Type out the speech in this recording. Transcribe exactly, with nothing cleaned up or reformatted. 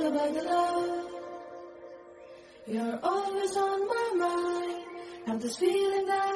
about the love. You're always on my mind. Have this feeling that